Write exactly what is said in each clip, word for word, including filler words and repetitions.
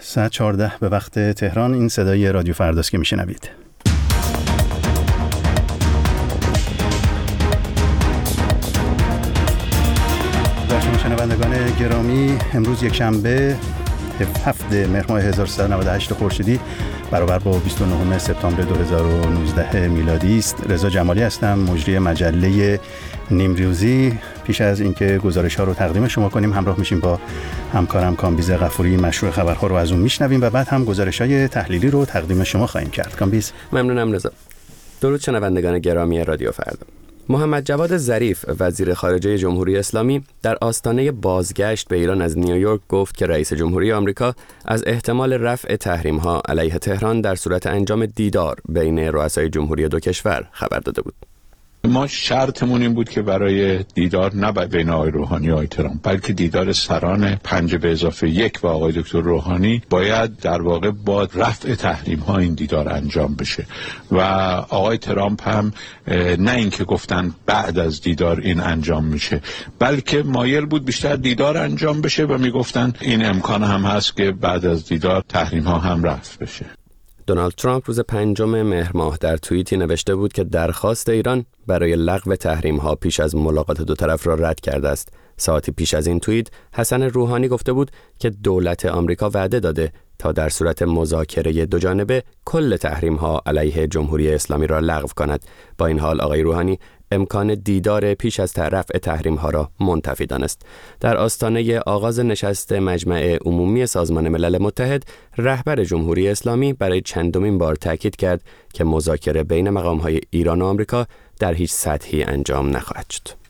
ساعت چهارده به وقت تهران. این صدای رادیو فرداست که میشنوید. در شما شنوندگان گرامی، امروز یک شنبه هفته مهر ماه هزار و سیصد و نود و هشت خورشیدی برابر با بیست و نهم سپتامبر دو هزار و نوزده میلادی است. رضا جمالی هستم، مجری مجله نیمروزی. پیش از اینکه گزارش ها رو تقدیم شما کنیم، همراه میشیم با همکارم کامبیز غفوری. مشروع خبرها رو از اون میشنویم و بعد هم گزارش های تحلیلی رو تقدیم شما خواهیم کرد. کامبیز. ممنونم رضا. درود شنوندگان گرامی رادیو فردا. محمد جواد ظریف وزیر خارجه جمهوری اسلامی در آستانه بازگشت به ایران از نیویورک گفت که رئیس جمهوری آمریکا از احتمال رفع تحریم‌ها علیه تهران در صورت انجام دیدار بین رؤسای جمهوری دو کشور خبر داده بود. ما شرطمون این بود که برای دیدار نه بین آقای روحانی و آقای ترامپ، بلکه دیدار سران پنج به اضافه یک و آقای دکتر روحانی باید در واقع با رفع تحریم ها این دیدار انجام بشه و آقای ترامپ هم نه اینکه گفتن بعد از دیدار این انجام میشه، بلکه مایل بود بیشتر دیدار انجام بشه و میگفتن این امکان هم هست که بعد از دیدار تحریم ها هم رفع بشه. دونالد ترامپ روز پنجم مهر ماه در توییتی نوشته بود که درخواست ایران برای لغو تحریم‌ها پیش از ملاقات دو طرف را رد کرده است. ساعتی پیش از این توییت، حسن روحانی گفته بود که دولت آمریکا وعده داده تا در صورت مذاکره دو جانبه کل تحریم‌ها علیه جمهوری اسلامی را لغو کند. با این حال آقای روحانی امکان دیدار پیش از رفع تحریم‌ها را منتفی دانست. در آستانه آغاز نشست مجمع عمومی سازمان ملل متحد، رهبر جمهوری اسلامی برای چندمین بار تاکید کرد که مذاکره بین مقام‌های ایران و آمریکا در هیچ سطحی انجام نخواهد شد.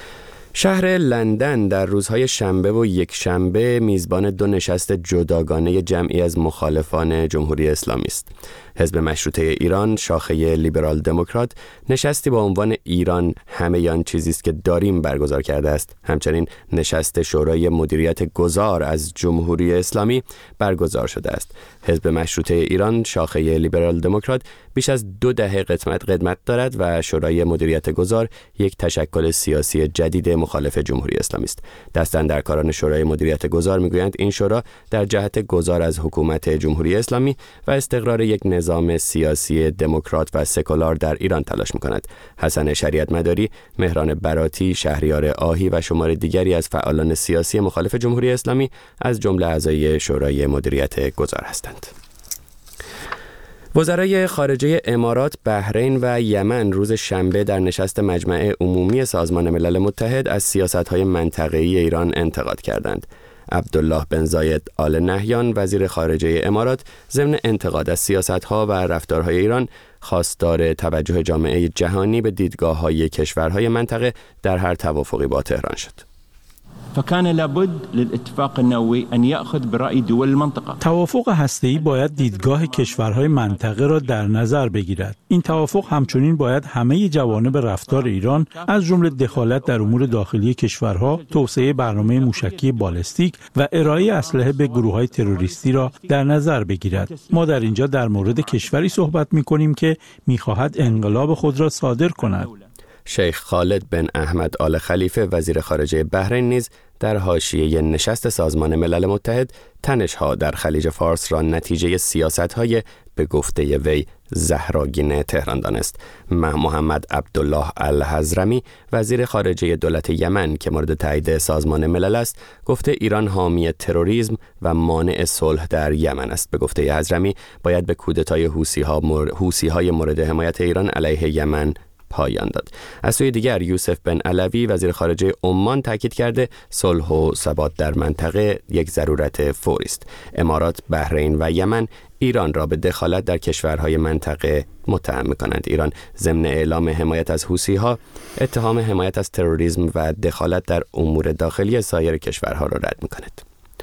شهر لندن در روزهای شنبه و یک شنبه میزبان دو نشست جداگانه جمعی از مخالفان جمهوری اسلامی است. حزب مشروطه ایران، شاخه لیبرال دموکرات، نشستی با عنوان ایران همه آن چیزی است که داریم برگزار کرده است. همچنین نشست شورای مدیریت گذار از جمهوری اسلامی برگزار شده است. حزب مشروطه ایران، شاخه لیبرال دموکرات، بیش از دو دهه قدمت قدمت دارد و شورای مدیریت گذار یک تشکل سیاسی جدید مخالف جمهوری اسلامی است. دستاندرکاران شورای مدیریت گذار میگویند این شورا در جهت گذار از حکومت جمهوری اسلامی و استقرار یک نظام سیاسی دموکرات و سکولار در ایران تلاش می‌کند. حسن شریعت مداری، مهران براتی، شهریار آهی و شمار دیگری از فعالان سیاسی مخالف جمهوری اسلامی از جمله اعضای شورای مدیریت گذار هستند. وزرای خارجه امارات، بحرین و یمن روز شنبه در نشست مجمع عمومی سازمان ملل متحد از سیاست‌های منطقه‌ای ایران انتقاد کردند. عبدالله بن زاید آل نهیان، وزیر خارجه امارات، ضمن انتقاد از سیاست‌ها و رفتارهای ایران، خواستار توجه جامعه جهانی به دیدگاه‌های کشورهای منطقه در هر توافقی با تهران شد. فكان لابد للاتفاق النووي ان ياخذ براي دول المنطقه. توافق هسته‌ای باید دیدگاه کشورهای منطقه را در نظر بگیرد. این توافق همچنین باید همه جوانب رفتار ایران از جمله دخالت در امور داخلی کشورها، توسعه برنامه موشکی بالستیک و ارائه اسلحه به گروه‌های تروریستی را در نظر بگیرد. ما در اینجا در مورد کشوری صحبت می‌کنیم که می‌خواهد انقلاب خود را صادر کند. شیخ خالد بن احمد آل خلیفه، وزیر خارجه بحرین، نیز در حاشیه نشست سازمان ملل متحد تنش‌ها در خلیج فارس را نتیجه سیاست‌های به گفته وی زهراگین تهران دانست. محمد عبدالله الحضرمی، وزیر خارجه دولت یمن که مورد تایید سازمان ملل است، گفته ایران حامی تروریسم و مانع صلح در یمن است. به گفته حضرمی باید به کودتای حوثی‌ها مر... حوثی‌های مورد حمایت ایران علیه یمن پایان داد. از سوی دیگر یوسف بن علوی، وزیر خارجه عمان، تاکید کرده صلح و ثبات در منطقه یک ضرورت فوری است. امارات، بحرین و یمن ایران را به دخالت در کشورهای منطقه متهم می‌کنند. ایران ضمن اعلام حمایت از حوثی‌ها، اتهام حمایت از تروریسم و دخالت در امور داخلی سایر کشورها را رد می‌کند.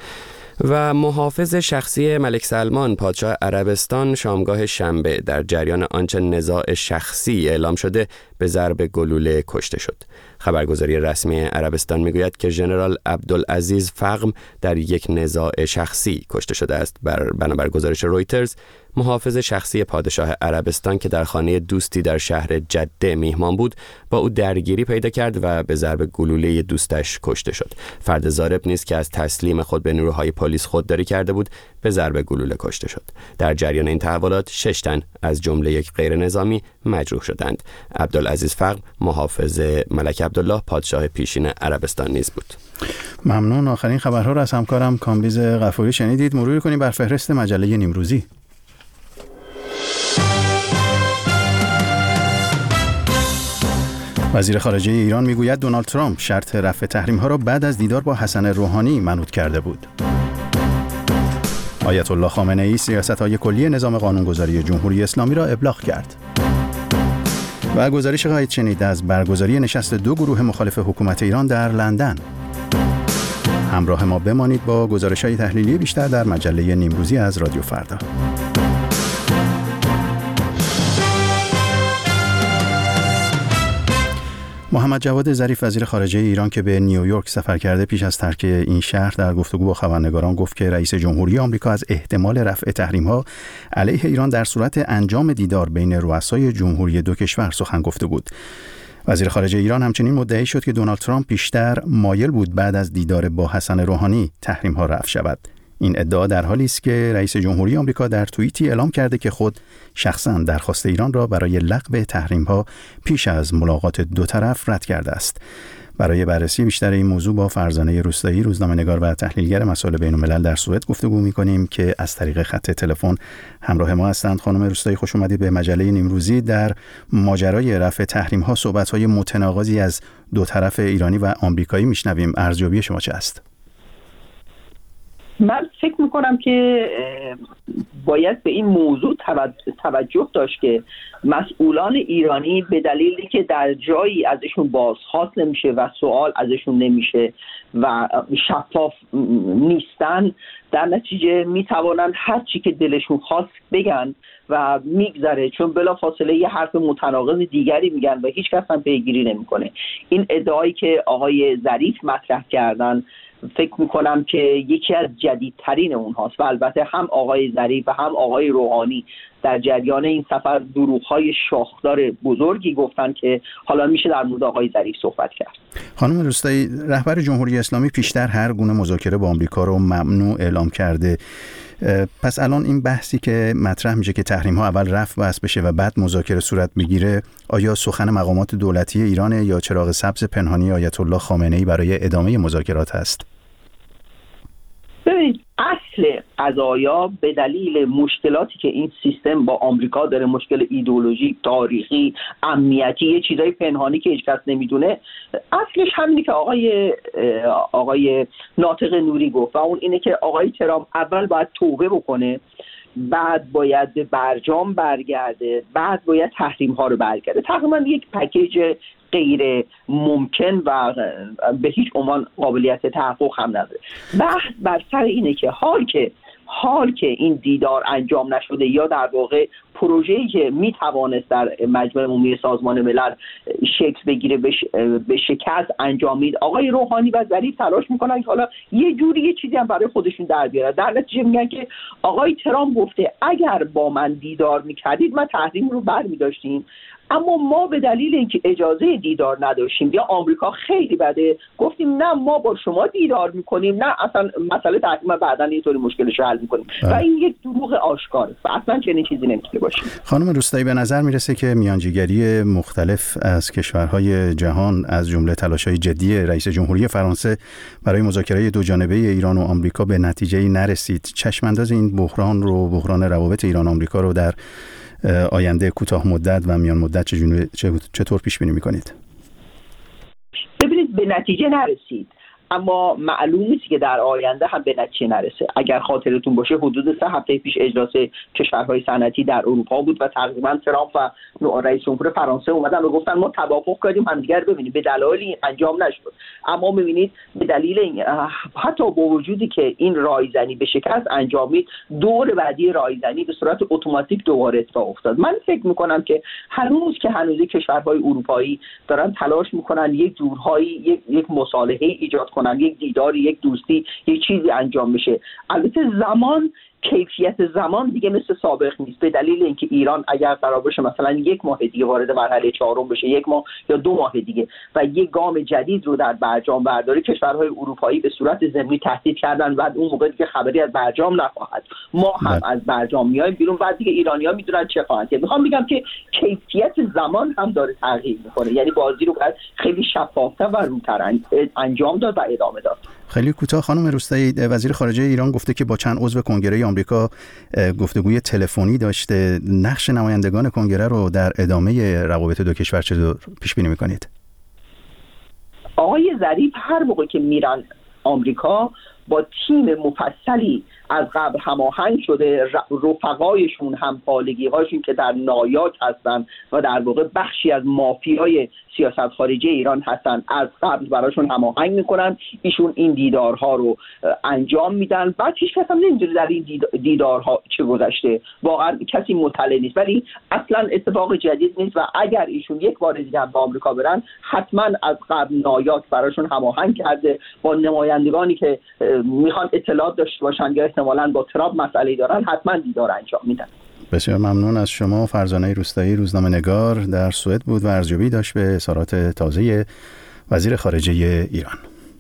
و محافظ شخصی ملک سلمان، پادشاه عربستان، شامگاه شنبه در جریان آنچه نزاع شخصی اعلام شده به ضرب گلوله کشته شد. خبرگزاری رسمی عربستان میگوید که ژنرال عبدالعزیز فقم در یک نزاع شخصی کشته شده است. بر بنابر گزارش رویترز، محافظ شخصی پادشاه عربستان که در خانه دوستی در شهر جده میهمان بود با او درگیری پیدا کرد و به ضرب گلوله دوستش کشته شد. فرد ضارب نیز که از تسلیم خود به نیروهای پلیس خودداری کرده بود به ضرب گلوله کشته شد. در جریان این تحولات شش تن از جمله یک غیر نظامی مجروح شدند. عبدالعزیز فقر محافظ ملک عبدالله پادشاه پیشین عربستان نیز بود. ممنون. آخرین خبرها را از همکارم کامبیز غفوری شنیدید. مرور کنیم بر فهرست مجله نیمروزی. وزیر خارجه ایران میگوید دونالد ترامپ شرط رفع تحریم‌ها را بعد از دیدار با حسن روحانی منوط کرده بود. آیت الله خامنه‌ای سیاست‌های کلی نظام قانونگذاری جمهوری اسلامی را ابلاغ کرد. و گزارش خواهید شنید از برگزاری نشست دو گروه مخالف حکومت ایران در لندن. همراه ما بمانید با گزارش‌های تحلیلی بیشتر در مجله نیمروزی از رادیو فردا. محمد جواد ظریف وزیر خارجه ایران که به نیویورک سفر کرده پیش از ترک این شهر در گفتگو با خبرنگاران گفت که رئیس جمهوری آمریکا از احتمال رفع تحریم‌ها علیه ایران در صورت انجام دیدار بین رؤسای جمهوری دو کشور سخن گفته بود. وزیر خارجه ایران همچنین مدعی شد که دونالد ترامپ بیشتر مایل بود بعد از دیدار با حسن روحانی تحریم‌ها رفع شود. این ادعا در حالی است که رئیس جمهوری آمریکا در توییتی اعلام کرده که خود شخصاً درخواست ایران را برای لغو تحریم‌ها پیش از ملاقات دو طرف رد کرده است. برای بررسی بیشتر این موضوع با فرزانه روستایی روزنامه‌نگار و تحلیلگر مسائل بین‌الملل در سوئد گفتگو می‌کنیم که از طریق خط تلفن همراه ما هستند. خانم روستایی خوش اومدید به مجله نیمروزی. در ماجرای رفع تحریم‌ها صحبت‌های متناقضی از دو طرف ایرانی و آمریکایی میشنویم. ارزیابی شما چه است؟ من فکر میکنم که باید به این موضوع توجه داشت که مسئولان ایرانی به دلیلی که در جایی ازشون بازخواست نمیشه و سوال ازشون نمیشه و شفاف نیستن، در نتیجه میتوانن هر چی که دلشون خواست بگن و میگذره، چون بلا فاصله یه حرف متناقض دیگری میگن و هیچ کس هم پیگیری نمیکنه. این ادعایی که آقای ظریف مطرح کردن فکر میکنم که یکی از جدیدترین اونهاست و البته هم آقای ظریف و هم آقای روحانی در جریان این سفر دروغ‌های شاخدار بزرگی گفتن که حالا میشه در مورد آقای ظریف صحبت کرد. خانم روستایی، رهبر جمهوری اسلامی پیشتر هر گونه مذاکره با آمریکا رو ممنوع اعلام کرده. پس الان این بحثی که مطرح میشه که تحریم‌ها اول رفع بس بشه و بعد مذاکره صورت بگیره، آیا سخن مقامات دولتی ایران یا چراغ سبز پنهانی آیت الله خامنه‌ای برای ادامه مذاکرات است؟ ببینید، اصل قضایا به دلیل مشکلاتی که این سیستم با آمریکا داره، مشکل ایدئولوژیک، تاریخی، امنیتی، یه چیزای پنهانی که هیچ کس نمیدونه، اصلش همینه که آقای آقای ناطق نوری گفت و اون اینه که آقای ترامپ اول باید توبه بکنه، بعد باید به برجام برگرده، بعد باید تحریم ها رو برگرده. تقریبا یک پکیج غیر ممکن و به هیچ عنوان قابلیت تحقق هم نداره. بحث بر سر اینه که حال که حال که این دیدار انجام نشده یا در واقع پروژه‌ای که میتوانست در مجمع عمومی سازمان ملل شکل بگیره به شکست انجامید، آقای روحانی و ظریف تلاش میکنن که حالا یه جوری یه چیزی هم برای خودشون در بیارن. در نتیجه میگن که آقای ترامپ گفته اگر با من دیدار میکردید من تحریم رو برمی‌داشتیم، اما ما به دلیل اینکه اجازه دیدار نداشتیم یا آمریکا خیلی بده گفتیم نه ما با شما دیدار میکنیم، نه اصلا مسئله تحریم بعداً یه طوری مشکلش رو حل میکنیم و این یک دروغ آشکاره و اصلا چنین چیزی نمیتونه باشه. خانم روستایی، به نظر میرسه که میانجیگری مختلف از کشورهای جهان از جمله تلاش‌های جدی رئیس جمهوری فرانسه برای مذاکره دو جانبه ایران و آمریکا به نتیجه‌ای نرسید. چشم‌انداز این بحران رو بحران روابط ایران آمریکا رو در آینده کوتاه مدت و میان مدت چطور پیش بینی میکنید؟ ببینید، به نتیجه نرسید، اما معلوم نیست که در آینده هم به نتیجه نرسه. اگر خاطرتون باشه حدود سه هفته پیش اجلاس کشورهای صنعتی در اروپا بود و تقریبا ترامپ و رئیس جمهور فرانسه اومدن و گفتن ما توافق کردیم همدیگر ببینیم، به دلایلی انجام نشد. اما ببینید به دلیل این حتی با وجودی که این رایزنی به شکست انجامید، دور بعدی رایزنی به صورت اتوماتیک دوباره اتفاق افتاد. من فکر میکنم که هنوز که هنوز کشورهای اروپایی دارن تلاش میکنن یک جورهایی یک یک مصالحه ایجاد کنن، یک دیداری، یک دوستی، یک چیزی انجام بشه. البته زمان کیفیت زمان دیگه مثل سابق نیست، به دلیل اینکه ایران اگر قرار باشه مثلا یک ماه دیگه وارد مرحله چهارم بشه، یک ماه یا دو ماه دیگه، و یک گام جدید رو در برجام برداره، کشورهای اروپایی به صورت ضمنی تهدید کردن بعد اون موقع دیگه خبری از برجام نخواهد، ما هم از برجام میایم بیرون، بعد دیگه ایرانی‌ها میدونن چه خواهند کرد. میخوام بگم که کیفیت زمان هم داره تغییر میکنه، یعنی بازی رو باید خیلی شفاف‌تر و روتر انجام داد و ادامه داد. خیلی کوتاه خانم روستایی، وزیر خارجه ایران گفته که با چند عضو کنگره آمریکا گفتگوی تلفنی داشته. نقش نمایندگان کنگره رو در ادامه روابط دو کشور چطور پیش بینی می‌کنید؟ آقای ظریف هر موقع که میرن آمریکا با تیم مفصلی از قبل هماهنگ شده، رفقایشون، همپالگی‌هاشون که در نایاک هستن و در واقع بخشی از مافیای سیاست خارجی ایران هستن، از قبل براشون هماهنگ میکنن، ایشون این دیدارها رو انجام میدن. بعد هیچ کس هم نمیدونه در این دیدارها چه گذشته، واقعا کسی مطلع نیست، ولی اصلا اتفاق جدید نیست و اگر ایشون یک بار دیگه هم به آمریکا برن حتما از قبل نایاک براشون هماهنگ کرده با نمایندگانی که میخوان اطلاعات داشته باشن یا احتمالاً با ترامپ مسئله دارن، حتما دیدار انجام میدن. بسیار ممنون از شما. فرزانه روستایی، روزنامه‌نگار، در سوئد بود و ارزیابی داشت به اظهارات تازه وزیر خارجه ایران.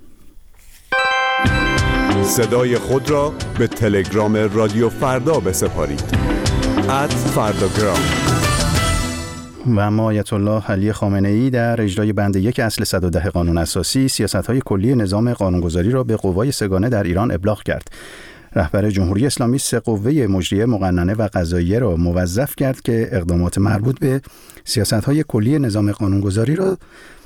صدای خود را به تلگرام رادیو فردا بسپارید. ات فرداگرام. و اما آیت الله علی خامنه‌ای در اجرای بند یک اصل صد و ده قانون اساسی سیاست‌های کلی نظام قانونگذاری را به قوای سگانه در ایران ابلاغ کرد. رهبر جمهوری اسلامی سه قوه مجریه، مقننه و قضاییه را موظف کرد که اقدامات مربوط به سیاست‌های کلی نظام قانونگذاری را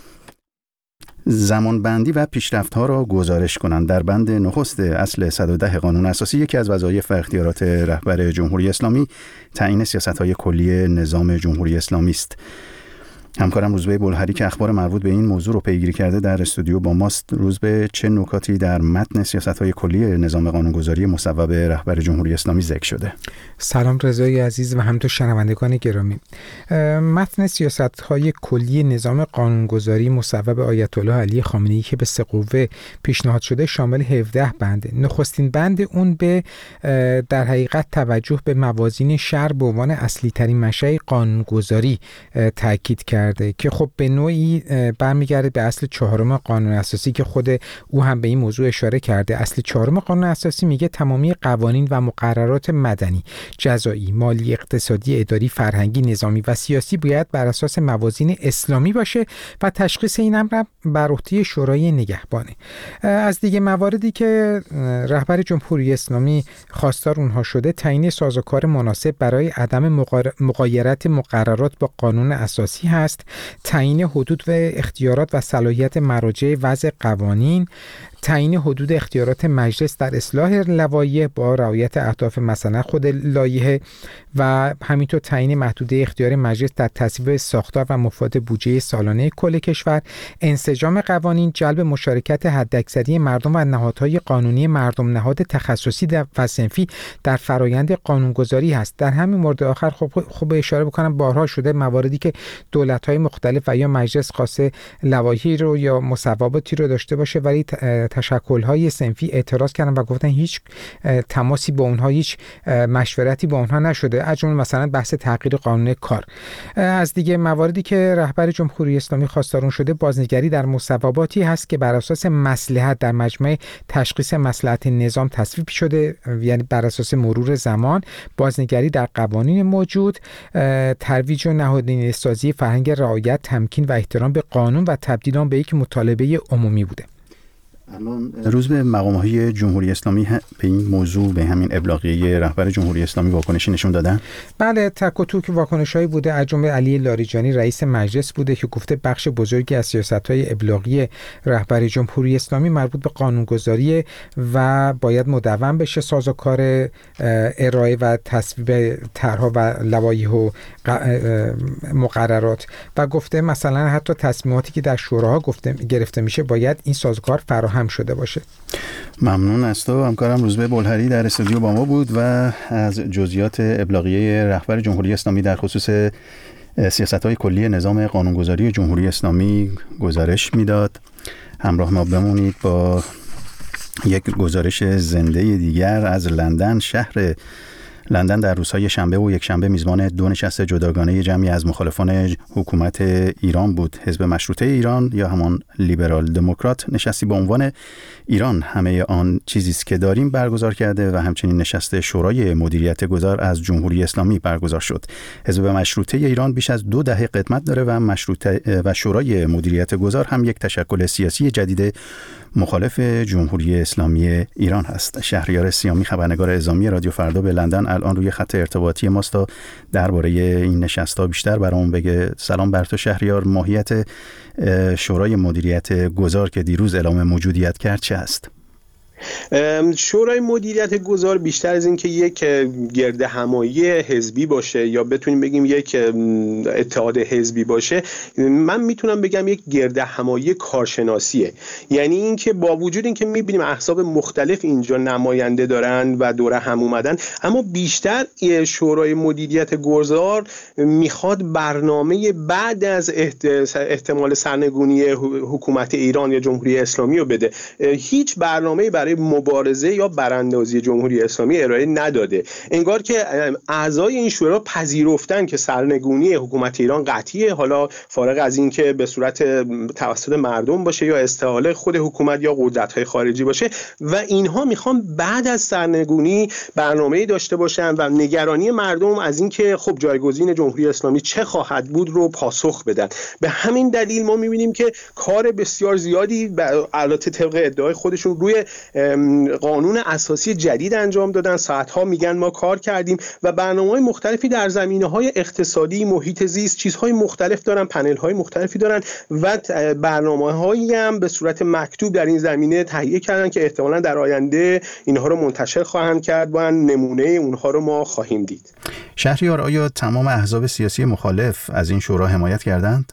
زمانبندی و پیشرفت‌ها را گزارش کنند. در بند نخست اصل صد و ده قانون اساسی یکی از وظایف و اختیارات رهبر جمهوری اسلامی تعیین سیاست‌های کلی نظام جمهوری اسلامی است. همکارم روزبه بلهری که اخبار مربوط به این موضوع رو پیگیری کرده در استودیو با ماست. روزبه، چه نکاتی در متن سیاست‌های کلی نظام قانونگذاری مصوب رهبر جمهوری اسلامی ذکر شده؟ سلام رضای عزیز و همینطور شنوندگان گرامی. متن سیاست‌های کلی نظام قانونگذاری مصوب آیت الله علی خامنه‌ای که به سه قوه پیشنهاد شده شامل هفده بند. نخستین بند اون به در حقیقت توجه به موازین شرع به عنوان اصلی ترین منشأ قانونگذاری تاکید کرد که خب به نوعی برمیگرده به اصل چهارم قانون اساسی که خود او هم به این موضوع اشاره کرده. اصل چهارم قانون اساسی میگه تمامی قوانین و مقررات مدنی، جزایی، مالی، اقتصادی، اداری، فرهنگی، نظامی و سیاسی باید بر اساس موازین اسلامی باشه و تشخیص این امر بر عهده شورای نگهبانه. از دیگه مواردی که رهبر جمهوری اسلامی خواستار اونها شده، تعیین سازوکار مناسب برای عدم مغایرت مقررات با قانون اساسی هست، تعیین حدود و اختیارات و صلاحیت مراجع وضع قوانین، تعیین حدود اختیارات مجلس در اصلاح لوایح با رعایت اهداف مثلا خود لایحه و همینطور تعیین محدوده اختیار مجلس در تصویب ساختار و مفاد بودجه سالانه کل کشور، انسجام قوانین، جلب مشارکت حداکثری مردم و نهادهای قانونی مردم نهاد تخصصی و صنفی در فرایند قانونگذاری هست. در همین مورد آخر خب خوب اشاره بکنم بارها شده مواردی که دولت‌های مختلف و یا مجلس خواسته لوایحی رو یا مصوباتی رو داشته باشه ولی تشکل‌های صنفی اعتراض کردن و گفتن هیچ تماسی با اونها، هیچ مشورتی با اونها نشده، از جمله مثلا بحث تغییر قانون کار. از دیگه مواردی که رهبر جمهوری اسلامی خواستار اون شده، بازنگری در مصوباتی هست که بر اساس مصلحت در مجمع تشخیص مصلحت نظام تصویب شده، یعنی بر اساس مرور زمان، بازنگری در قوانین موجود، ترویج و نهادینه سازی فرهنگ رعایت، تمکین و احترام به قانون و تبدیل آن به یک مطالبه عمومی بوده. الان روز به مقام‌های جمهوری اسلامی به این موضوع، به همین ابلاغیه رهبر جمهوری اسلامی واکنشی نشون دادن؟ بله، تک و توک واکنش‌هایی بوده. از جمله علی لاریجانی رئیس مجلس بوده که گفته بخش بزرگی از سیاست‌های ابلاغی رهبر جمهوری اسلامی مربوط به قانونگذاری و باید مدون بشه سازوکار ارائه و تصویب طرح‌ها و لوایح و مقررات و گفته مثلا حتی تصمیماتی که در شوراها گفته گرفته میشه باید این سازوکار فراهم هم شده باشه. ممنون از تو. همکارم روزبه بلهری در استودیو با ما بود و از جزئیات ابلاغیه رهبر جمهوری اسلامی در خصوص سیاست‌های کلی نظام قانونگذاری جمهوری اسلامی گزارش میداد. همراه ما بمونید با یک گزارش زنده دیگر از لندن. شهر لندن در روزهای شنبه و یک شنبه میزبان دو نشست جداگانه جمعی از مخالفان حکومت ایران بود. حزب مشروطه ایران یا همان لیبرال دموکرات نشستی با عنوان ایران همه آن چیزی است که داریم برگزار کرده و همچنین نشست شورای مدیریت گذار از جمهوری اسلامی برگزار شد. حزب مشروطه ایران بیش از دو دهه قدمت داره و مشروطه و شورای مدیریت گذار هم یک تشکل سیاسی جدید مخالف جمهوری اسلامی ایران هست. شهریار سیامی خبرنگار اعزامی رادیو فردا به لندن الان روی خط ارتباطی ماست تا درباره این نشست‌ها بیشتر برامون بگه. سلام بر تو شهریار. ماهیت شورای مدیریت گذار که دیروز اعلام موجودیت کرد چه است؟ شورای مدیریت گذار بیشتر از این که یک گرد همایی حزبی باشه یا بتونیم بگیم یک اتحاد حزبی باشه، من میتونم بگم یک گرد همایی کارشناسیه. یعنی اینکه با وجود اینکه میبینیم احزاب مختلف اینجا نماینده دارن و دوره هم اومدن، اما بیشتر شورای مدیریت گذار میخواد برنامه بعد از احتمال سرنگونی حکومت ایران یا جمهوری اسلامی رو بده. هیچ برنامه‌ای برای مبارزه یا براندازی جمهوری اسلامی ارائه نداده. انگار که اعضای این شورا پذیرفتن که سرنگونی حکومت ایران قطعیه، حالا فارغ از این که به صورت توسط مردم باشه یا استحاله خود حکومت یا قدرت‌های خارجی باشه، و اینها میخوان بعد از سرنگونی برنامه‌ای داشته باشن و نگرانی مردم از این که خب جایگزین جمهوری اسلامی چه خواهد بود رو پاسخ بدن. به همین دلیل ما می‌بینیم که کار بسیار زیادی البته طبق ادعای خودشون روی قانون اساسی جدید انجام دادن. ساعتها میگن ما کار کردیم و برنامه‌های مختلفی در زمینه‌های اقتصادی، محیط زیست، چیزهای مختلف دارن، پنل‌های مختلفی دارن و برنامه‌هایی هم به صورت مکتوب در این زمینه تهیه کردن که احتمالاً در آینده اینها رو منتشر خواهند کرد و نمونه اونها رو ما خواهیم دید. شهریار، آیا تمام احزاب سیاسی مخالف از این شورا حمایت کردند؟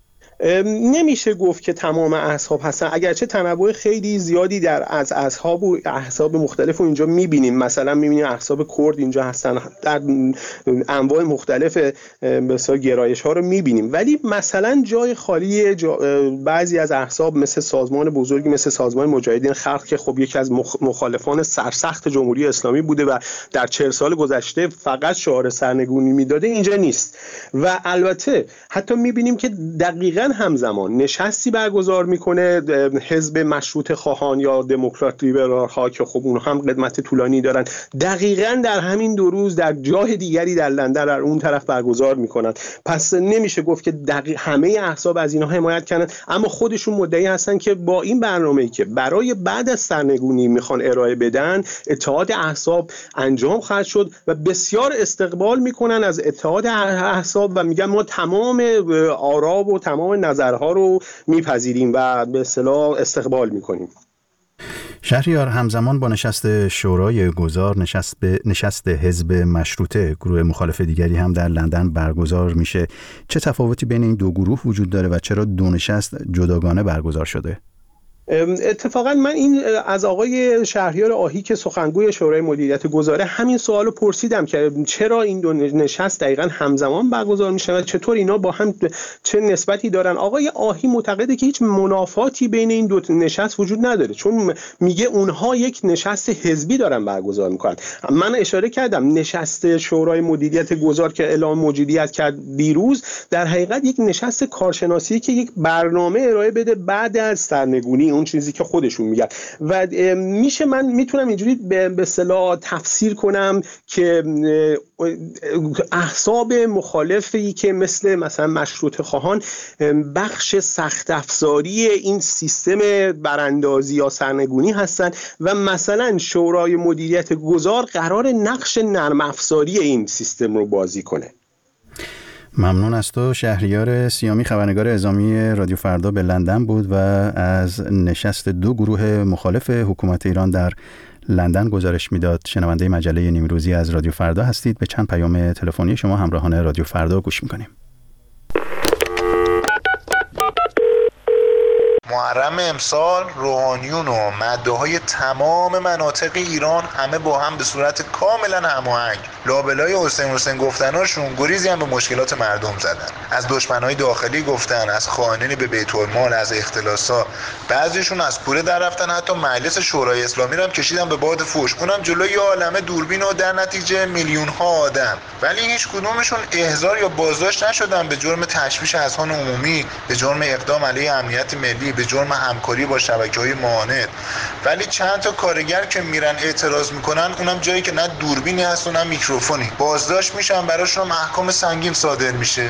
نمیشه گفت که تمام احزاب هستن، اگرچه تنوع خیلی زیادی در از احزاب و احزاب مختلف رو اینجا میبینیم. مثلا میبینیم احزاب کرد اینجا هستن، در انواع مختلف مثلا گرایش ها رو میبینیم، ولی مثلا جای خالی جا بعضی از احزاب مثل سازمان بزرگی مثل سازمان مجاهدین خلق که خب یکی از مخالفان سرسخت جمهوری اسلامی بوده و در چهل سال گذشته فقط شعار سرنگونی میداده، اینجا نیست. و البته حتی میبینیم که دقیقاً همزمان نشستی برگزار میکنه حزب مشروطه خواهان یا دموکرات لیبرال ها که خب اونها هم قدمت طولانی دارن، دقیقاً در همین دو روز در جای دیگری در لندن در اون طرف برگزار میکنن. پس نمیشه گفت که دقیق همه احزاب از اینها حمایت کردن، اما خودشون مدعی هستن که با این برنامه‌ای که برای بعد از سرنگونی میخوان ارائه بدن، اتحاد احزاب انجام خواهد شد و بسیار استقبال میکنن از اتحاد احزاب و میگن ما تمام آرا و تمام نظرها رو میپذیریم و به اصطلاح استقبال میکنیم. شهریار، همزمان با نشست شورای گذار نشست به نشست حزب مشروطه، گروه مخالف دیگری هم در لندن برگزار میشه. چه تفاوتی بین این دو گروه وجود داره و چرا دو نشست جداگانه برگزار شده؟ اتفاقا من این از آقای شهریار آهی که سخنگوی شورای مدیریت گذاره همین سوالو پرسیدم که چرا این دو نشست دقیقاً همزمان برگزار میشه و چطور اینا با هم چه نسبتی دارن. آقای آهی معتقده که هیچ منافاتی بین این دو نشست وجود نداره، چون میگه اونها یک نشست حزبی دارن برگزار میکنن. من اشاره کردم نشست شورای مدیریت گذار که اعلام موجودیت کرد دیروز در حقیقت یک نشست کارشناسی که یک برنامه ارائه بده بعد از سرنگونی، اون چیزی که خودشون میگن. و میشه من میتونم اینجوری به اصطلاح تفسیر کنم که احزاب مخالفی که مثل مثلا مشروطه خواهان بخش سخت افزاری این سیستم براندازی یا سرنگونی هستن و مثلا شورای مدیریت گذار قرار نقش نرم افزاری این سیستم رو بازی کنه. ممنون از تو. شهریار سیامی خبرنگار اعزامی رادیو فردا به لندن بود و از نشست دو گروه مخالف حکومت ایران در لندن گزارش میداد. شنونده مجله نیمروزی از رادیو فردا هستید. به چند پیام تلفنی شما همراهان رادیو فردا گوش میکنیم. محرم امسال روحانیون و مدعاهای تمام مناطق ایران همه با هم به صورت کاملا هماهنگ لابلای حسین حسین گفتناشون گریزی هم به مشکلات مردم زدن. از دشمنای داخلی گفتن، از خائنین به بیت المال، از اختلاسا، بعضیشون از کوره در رفتن، حتی مجلس شورای اسلامی رو هم کشیدن به باد فوش، اونم جلوی یه عالمه دوربین و در نتیجه میلیون ها آدم. ولی هیچ کدومشون احضار یا بازداشت نشدن به جرم تشویش اذهان عمومی، به جرم اقدام علیه امنیت ملی، به جرم همکاری با شبکه‌های معاند. ولی چند تا کارگر که میرن اعتراض میکنن، اونم جایی که نه دوربینی هست و نه میکروفونی، بازداشت میشن، براشون احکام سنگین صادر میشه.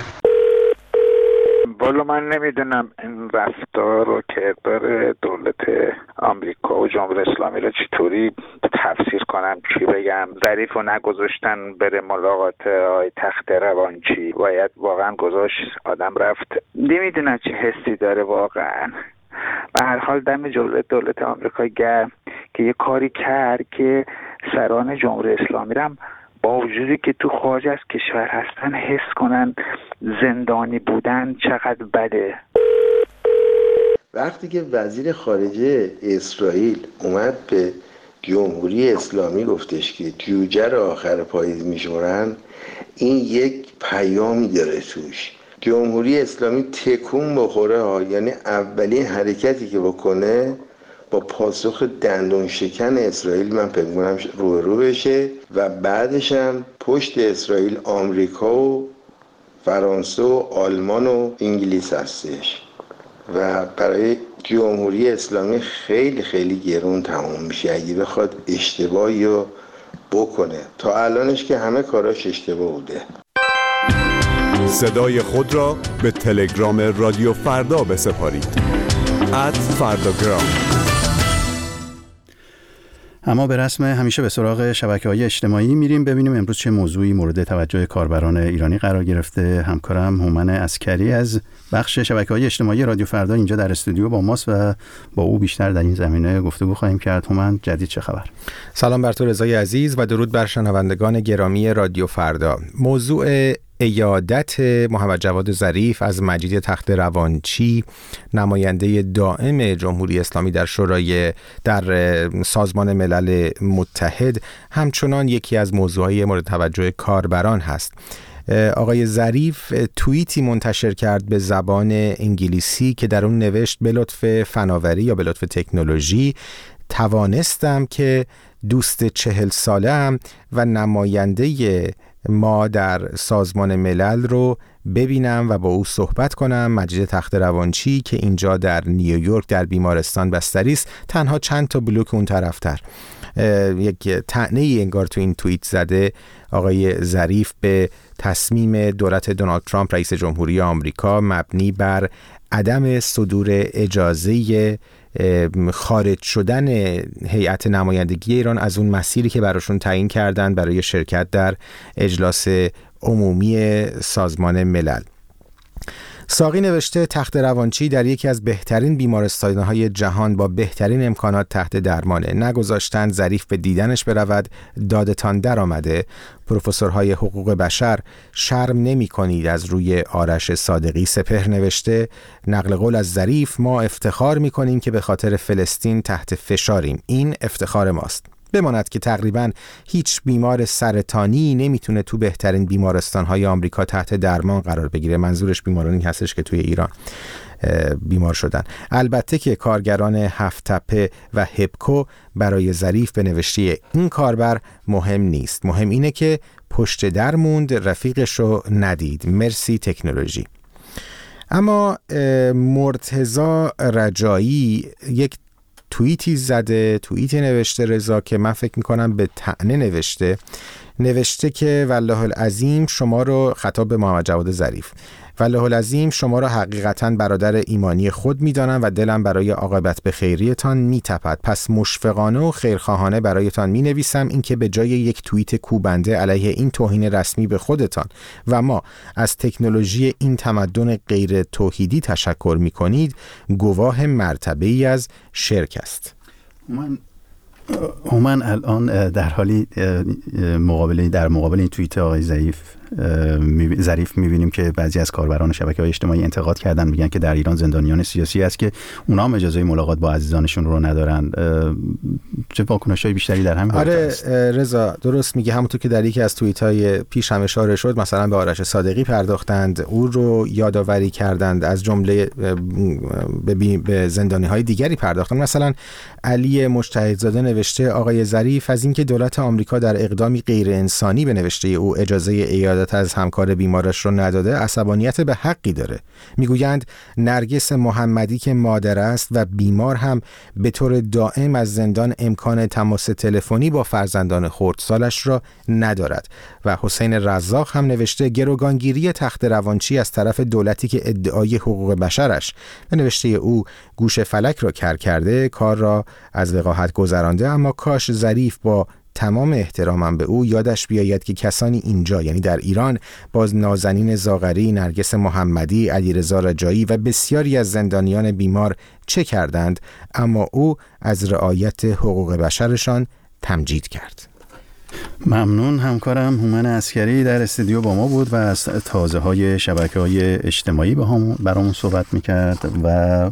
والا من نمیدونم این رفتار و کردار دولت آمریکا و جمهوری اسلامی رو چطوری تفسیر کنم، چی بگم. ظریف رو نگذاشتن بره ملاقات آقای تخت روانچی، باید واقعا گذاشت، آدم رفت. نمیدونم چه حسی داره واقعا. به هر حال دم دولت دولت آمریکا گرم که یه کاری کرد که سران جمهوری اسلامی هم با وجودی که تو خارج از کشور هستن حس کنن زندانی بودن چقدر بده. وقتی که وزیر خارجه اسرائیل اومد به جمهوری اسلامی گفتش که جوجه رو آخر پاییز میشورن، این یک پیامی داره توش. جمهوری اسلامی تکون بخوره ها، یعنی اولین حرکتی که بکنه با پاسخ دندون شکن اسرائیل من فکر می‌کنم رو رو بشه و بعدش هم پشت اسرائیل آمریکا و فرانسه و آلمان و انگلیس هستش و برای جمهوری اسلامی خیلی خیلی گرون تموم میشه اگه بخواد اشتباهی رو بکنه. تا الانش که همه کاراش اشتباه بوده. صدای خود را به تلگرام رادیو فردا بسپارید. ات فرداگرام. اما به رسم همیشه به سراغ شبکه‌های اجتماعی میریم ببینیم امروز چه موضوعی مورد توجه کاربران ایرانی قرار گرفته. همکارم هومن عسکری از بخش شبکه‌های اجتماعی رادیو فردا اینجا در استودیو با ماست و با او بیشتر در این زمینه گفتگو خواهیم کرد. هومن، جدید چه خبر؟ سلام بر تو رضای عزیز و درود بر شنوندگان گرامی رادیو فردا. موضوع ایادت محمد جواد ظریف از مجید تخت روانچی، نماینده دائم جمهوری اسلامی در شورای در سازمان ملل متحد، همچنان یکی از موضوعهای مورد توجه کاربران هست. آقای ظریف توییتی منتشر کرد به زبان انگلیسی که در اون نوشت: به لطف فناوری یا به لطف تکنولوژی توانستم که دوست چهل ساله‌ام و نماینده ما در سازمان ملل رو ببینم و با او صحبت کنم. مجید تخت روانچی که اینجا در نیویورک در بیمارستان بستری است، تنها چند تا بلوک اون طرفتر. یک طعنه‌ای انگار تو این توییت زده آقای ظریف به تصمیم دولت دونالد ترامپ رئیس جمهوری آمریکا مبنی بر عدم صدور اجازه خارج شدن هیئت نمایندگی ایران از اون مسیری که براشون تعیین کردن برای شرکت در اجلاس عمومی سازمان ملل. ساقی نوشته: تخت روانچی در یکی از بهترین بیمارستان‌های جهان با بهترین امکانات تحت درمانه. نگذاشتن ظریف به دیدنش برود، دادتان در آمده. پروفسورهای حقوق بشر، شرم نمی کنید از روی آرش صادقی. سپهر نوشته: نقل قول از ظریف: ما افتخار می کنیم که به خاطر فلسطین تحت فشاریم. این افتخار ماست. بماند که تقریباً هیچ بیمار سرطانی نمیتونه تو بهترین بیمارستان‌های آمریکا تحت درمان قرار بگیره. منظورش بیمارانی هستش که توی ایران بیمار شدن. البته که کارگران هفت تپه و هپکو برای ظریف به نوشته این کاربر مهم نیست. مهم اینه که پشت در موند، رفیقشو ندید. مرسی تکنولوژی. اما مرتضی رجایی یک توییتی زده، توییتی نوشته رضا که من فکر میکنم به طعنه نوشته. نوشته که والله العظیم شما رو، خطاب به محمد جواد ظریف، والله العظیم شما را حقیقتاً برادر ایمانی خود می‌دانم و دلم برای عاقبت به خیریتان می‌تپد. پس مشفقانه و خیرخواهانه برایتان می‌نویسم اینکه به جای یک توییت کوبنده علیه این توهین رسمی به خودتان و ما از تکنولوژی این تمدن غیر توحیدی تشکر می‌کنید، گواه مرتبه‌ای از شرک است. من من الان در حالی مقابل در مقابل این توییت آقای ظریف ظریف می‌بینیم که بعضی از کاربران شبکه‌های اجتماعی انتقاد کردن، میگن که در ایران زندانیان سیاسی است که اونا هم اجازه ملاقات با عزیزانشون رو ندارن. چه واکنش‌های بیشتری در همین آره رضا درست میگه، همونطور که در یکی از توییت‌های پیش هم اشاره شد، مثلا به آرش صادقی پرداختند، او رو یادآوری کردند، از جمله به زندانی‌های دیگری پرداختند. مثلا علی مجتهدزاده نوشته آقای ظریف از اینکه دولت آمریکا در اقدامی غیر انسانی به نوشته او اجازه عیادت از همکار بیمارش رو نداده عصبانیت به حقی داره. میگویند نرگس محمدی که مادر است و بیمار هم به طور دائم از زندان امکان تماس تلفنی با فرزندان خردسالش را ندارد. و حسین رزاق هم نوشته گروگانگیری تخت روانچی از طرف دولتی که ادعای حقوق بشرش به نوشته او گوش فلک را کر کرده کار را از وقاحت گذرانده، اما کاش ظریف با تمام احترامم به او یادش بیاید که کسانی اینجا، یعنی در ایران، باز نازنین زاغری، نرگس محمدی، علیرضا رجایی و بسیاری از زندانیان بیمار چه کردند، اما او از رعایت حقوق بشرشان تمجید کرد. ممنون. همکارم هومن عسکری در استودیو با ما بود و از تازه های شبکه های اجتماعی با هم برامون صحبت میکرد و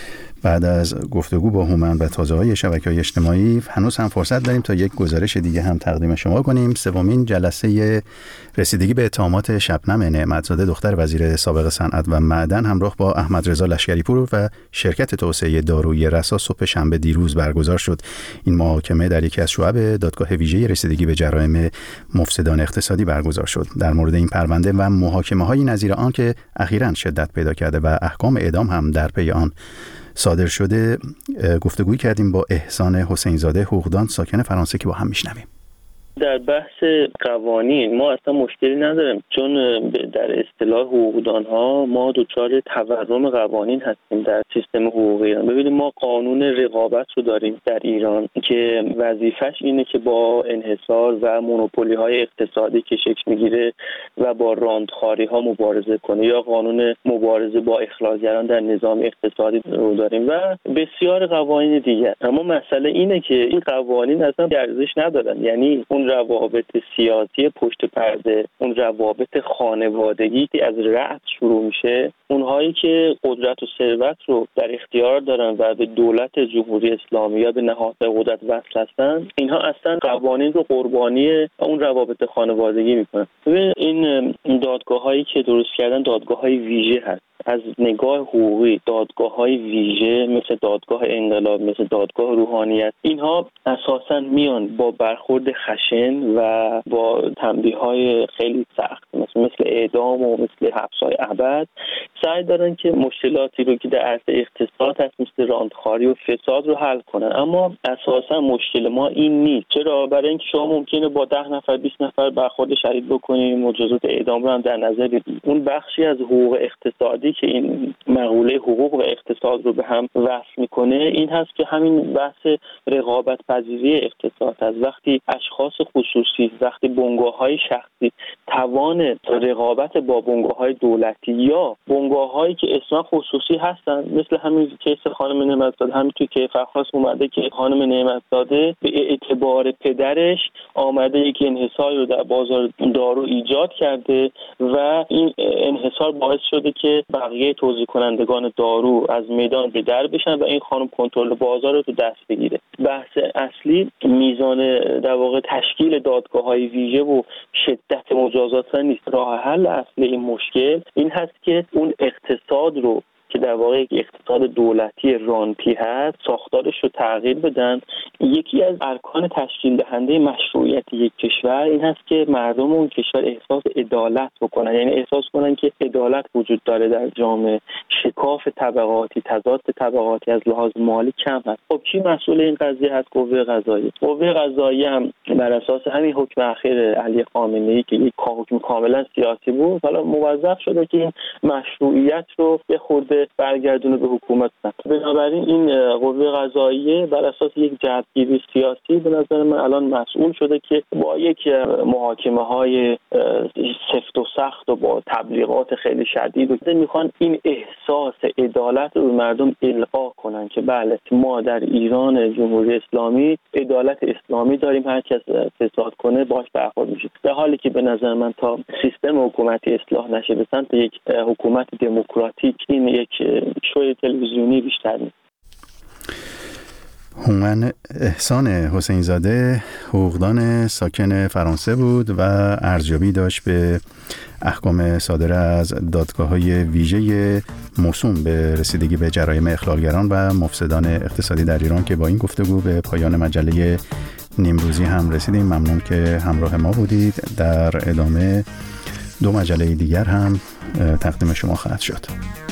بعد از گفتگو با هومن و تازه‌های شبکه‌های اجتماعی هنوز هم فرصت داریم تا یک گزارش دیگه هم تقدیم شما کنیم. سومین جلسه رسیدگی به اتهامات شبنم نعمتزاده دختر وزیر سابق صنعت و معدن همراه با احمد رضا لشکری‌پور و شرکت توسعه دارویی رسا صبح شنبه دیروز برگزار شد. این محاکمه در یکی از شعب دادگاه ویژه رسیدگی به جرایم مفسدان اقتصادی برگزار شد. در مورد این پرونده و محاکمه‌های نظیر آن که اخیراً شدت پیدا کرده و احکام اعدام هم در پی آن صادر شده گفتگویی کردیم با احسان حسینزاده، حقوقدان ساکن فرانسه، که با هم میشنویم. در بحث قوانین ما اصلا مشکلی نداریم، چون در اصطلاح حقوقدان‌ها ما دچار تورم قوانین هستیم در سیستم حقوقی ایران. ببینید ما قانون رقابت رو داریم در ایران که وظیفش اینه که با انحصار و مونوپولی‌های اقتصادی که شکل میگیره و با راندخاری‌ها مبارزه کنه، یا قانون مبارزه با اخلاق‌گران در نظام اقتصادی رو داریم و بسیار قوانین دیگر. اما مسئله اینه که این قوانین اصلا ارزش ندارن، یعنی اون روابط سیاسی پشت پرده، اون روابط خانوادگی که از رأس شروع میشه، اونهایی که قدرت و ثروت رو در اختیار دارن و به دولت جمهوری اسلامی یا به نهادهای قدرت وصل هستن، اینها اصلا قوانین رو قربانی اون روابط خانوادگی میکنن. این دادگاه‌هایی که درست کردن دادگاه‌های ویژه هست. از نگاه حقوقی دادگاه‌های ویژه مثل دادگاه انقلاب، مثل دادگاه روحانیت، اینها اساساً میان با برخورد خشن و با تنبیه‌های خیلی سخت مثل مثل اعدام و مثل حبس‌های ابد سعی دارن که مشکلاتی رو که در عرصه اقتصاد هست مثل راندخاری و فساد رو حل کنن. اما اساساً مشکل ما این نیست. چرا؟ برای اینکه شما ممکنه با ده نفر بیست نفر برخورد شدید بکنید، مجازات اعدام رو هم در نظر بگیرید. اون بخشی از حقوق اقتصادی که این مقوله حقوق و اقتصاد رو به هم وصل میکنه این هست که همین بحث رقابت پذیری اقتصاد هست. وقتی اشخاص خصوصی، وقتی بنگاه‌های شخصی توان رقابت با بنگاه‌های دولتی یا بنگاه‌هایی که اصلا خصوصی هستن، مثل همین کیس خانم نعمتزاده، همین توی که فرخواست اومده که خانم نعمتزاده به اعتبار پدرش آمده یک انحصاری رو در بازار دارو ایجاد کرده و این انحصار باعث شده که بقیه توزیع کنندگان دارو از میدان به در بشن و این خانم کنترل بازار رو تو دست بگیره. بحث اصلی میزان در واقع تشکیل دادگاه‌های ویژه و شدت مجازات نیست. راه حل اصلی این مشکل این هست که اون اقتصاد رو که در واقع یک اقتصاد دولتی رانتی هست ساختارش رو تغییر بدن. یکی از ارکان تشکیل دهنده مشروعیت یک کشور این هست که مردم اون کشور احساس عدالت بکنن، یعنی احساس کنن که عدالت وجود داره در جامعه، شکاف طبقاتی، تضاد طبقاتی از لحاظ مالی کم هست. خب کی مسئول این قضیه هست؟ قوه قضاییه. قوه قضاییه هم بر اساس همین حکم اخیر علی خامنه‌ای که یک حکم کاملا سیاسی بود، حالا موظف شده که این مشروعیت رو به خورده برگردونه به حکومت. بنابراین این قوه قضاییه بر اساس یک جهتگیری سیاسی به نظر من الان مسئول شده که با یک محاکمه های سفت و سخت و با تبلیغات خیلی شدید و میخوان این احساس عدالت رو به مردم القا کنن که بله ما در ایران جمهوری اسلامی عدالت اسلامی داریم، هر کس فساد کنه باش برخورد میشه، در حالی که به نظر من تا سیستم حکومتی اصلاح نشه به سمت یک حکومت دموکراتیک این یک شوی تلویزیونی بیشتر نیست. هومن احسان حسین زاده حقوقدان ساکن فرانسه بود و ارزیابی داشت به احکام صادره از دادگاه‌های ویژه موسوم به رسیدگی به جرایم اخلالگران و مفسدان اقتصادی در ایران که با این گفتگو به پایان مجله نیمروزی هم رسیدیم. ممنون که همراه ما بودید. در ادامه دو مجله دیگر هم تقدیم شما خواهد شد.